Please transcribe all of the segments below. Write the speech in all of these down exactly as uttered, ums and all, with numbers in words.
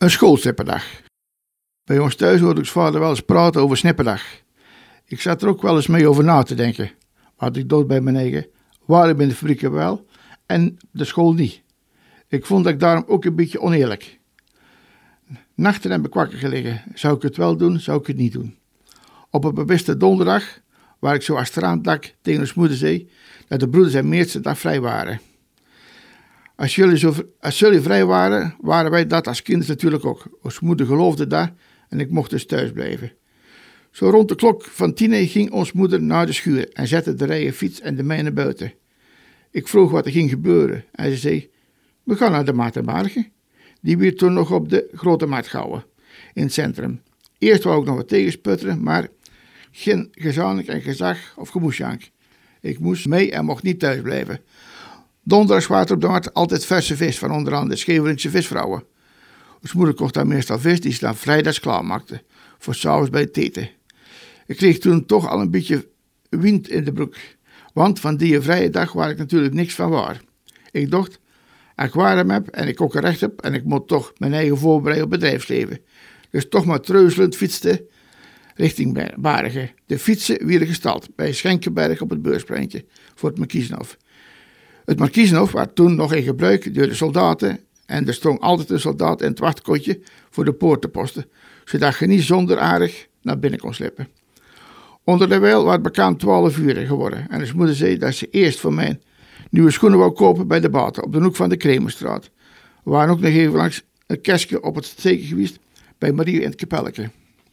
Een schoolsnipperdag. Bij ons thuis hoorde ik vader wel eens praten over snipperdag. Ik zat er ook wel eens mee over na te denken. Had ik dood bij mijn eigen, waar ik in de fabrieken wel en de school niet. Ik vond dat ik daarom ook een beetje oneerlijk. Nachten heb ik wakker gelegen. Zou ik het wel doen, zou ik het niet doen. Op een bewuste donderdag, waar ik zo achteraan dak tegen ons moeder zei, dat de broeders en meerdste dag vrij waren. Als jullie, zo, als jullie vrij waren, waren wij dat als kinderen natuurlijk ook. Ons moeder geloofde dat en ik mocht dus thuis blijven. Zo rond de klok van tien ging ons moeder naar de schuur en zette de rijen fiets en de mijne buiten. Ik vroeg wat er ging gebeuren en ze zei, we gaan naar de Maartenmarge. Die werd toen nog op de Grote Markt gehouden, in het centrum. Eerst wou ik nog wat tegensputteren, maar geen gezamenlijk en gezag of gemoesjank. Ik moest mee en mocht niet thuis blijven. Donderdags waren er op de markt altijd verse vis van onder andere Scheveningse visvrouwen. Ons moeder kocht dan meestal vis die ze dan vrijdags klaarmaakte, voor 's avonds bij het eten. Ik kreeg toen toch al een beetje wind in de broek, want van die vrije dag waar ik natuurlijk niks van waar. Ik dacht, als ik warm heb en ik ook een recht heb en ik moet toch mijn eigen voorbereiden op bedrijfsleven. Dus toch maar treuzelend fietste richting Bargen. De fietsen werden gestald bij Schenkenberg op het Beurspleintje voor het Markiezenhof. Het Markiezenhof was toen nog in gebruik door de soldaten en er stond altijd een soldaat in het wachtkotje voor de poort te posten, zodat je niet zonder aardig naar binnen kon slippen. Onderwijl was het bekend twaalf uur geworden en zijn moeder zei dat ze eerst voor mij nieuwe schoenen wou kopen bij de Baten op de hoek van de Kremerstraat. We waren ook nog even langs een kerstje op het steken geweest bij Marie in het kapelletje.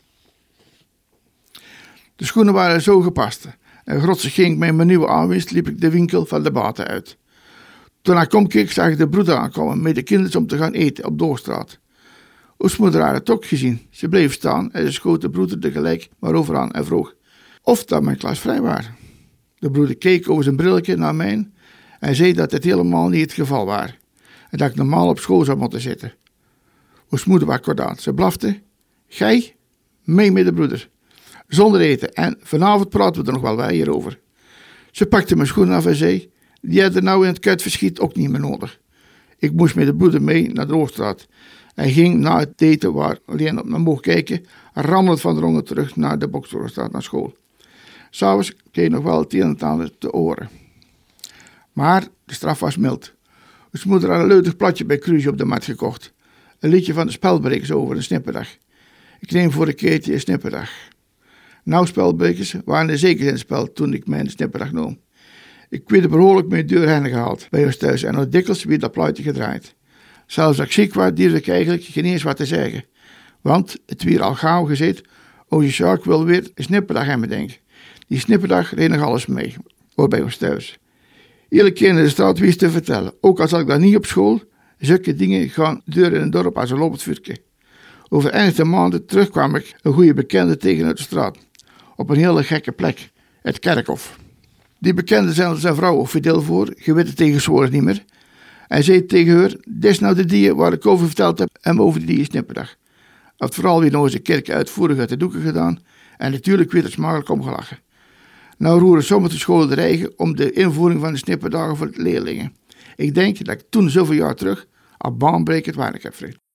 De schoenen waren zo gepast en grotsig ging ik met mijn nieuwe aanwinst liep ik de winkel van de Baten uit. Toen ik omkeek zag ik de broeder aankomen met de kinderen om te gaan eten op Doorstraat. Ons moeder had het ook gezien. Ze bleef staan en ze schoot de broeder tegelijk maar over aan en vroeg of dat mijn klas vrij was. De broeder keek over zijn brilletje naar mij en zei dat het helemaal niet het geval was en dat ik normaal op school zou moeten zitten. Ons moeder was kordaat. Ze blafte, gij, mee met de broeder. Zonder eten en vanavond praten we er nog wel bij hierover. Ze pakte mijn schoenen af en zei, die had er nou in het kuitverschiet ook niet meer nodig. Ik moest met de broeder mee naar de Hoogstraat. Hij ging na het eten waar alleen op naar mocht kijken, rammelend van de rongen terug naar de Boksdoorstraat naar school. S'avonds kreeg ik nog wel het een en het ander te oren. Maar de straf was mild. Ons moeder had een leutig platje bij Cruze op de markt gekocht. Een liedje van de spelbrekers over een snipperdag. Ik neem voor een keertje een snipperdag. Nou, spelbrekers waren er zeker in het spel toen ik mijn snipperdag nam. Ik werd er behoorlijk mee de deur heen gehaald bij ons thuis en nog dikwijls werd dat plaatje gedraaid. Zelfs als ik ziek was, durfde ik eigenlijk geen eens wat te zeggen. Want het weer al gauw gezegd, o je Sjaak wil weer een snipperdag hebben, denk ik. Die snipperdag reed nog alles mee, hoor bij ons thuis. Iedere keer in de straat wist te vertellen, ook al zat ik daar niet op school, zulke dingen gaan deur in een dorp als een lopend vuurtje. Over enige maanden terug kwam ik een goede bekende tegen uit de straat, op een hele gekke plek, het kerkhof. Die bekende zijn zijn vrouw of verdeel voor, je weet het tegenwoordig niet meer. Hij zei tegen haar, dit is nou de die waar ik over verteld heb en over die snipperdag. Het vooral weer nog eens de kerk uitvoerig uit de doeken gedaan en natuurlijk werd het smakelijk omgelachen. Nou roeren sommige scholen er eigen om de invoering van de snipperdagen voor de leerlingen. Ik denk dat ik toen zoveel jaar terug al baanbrekend werk heb verricht.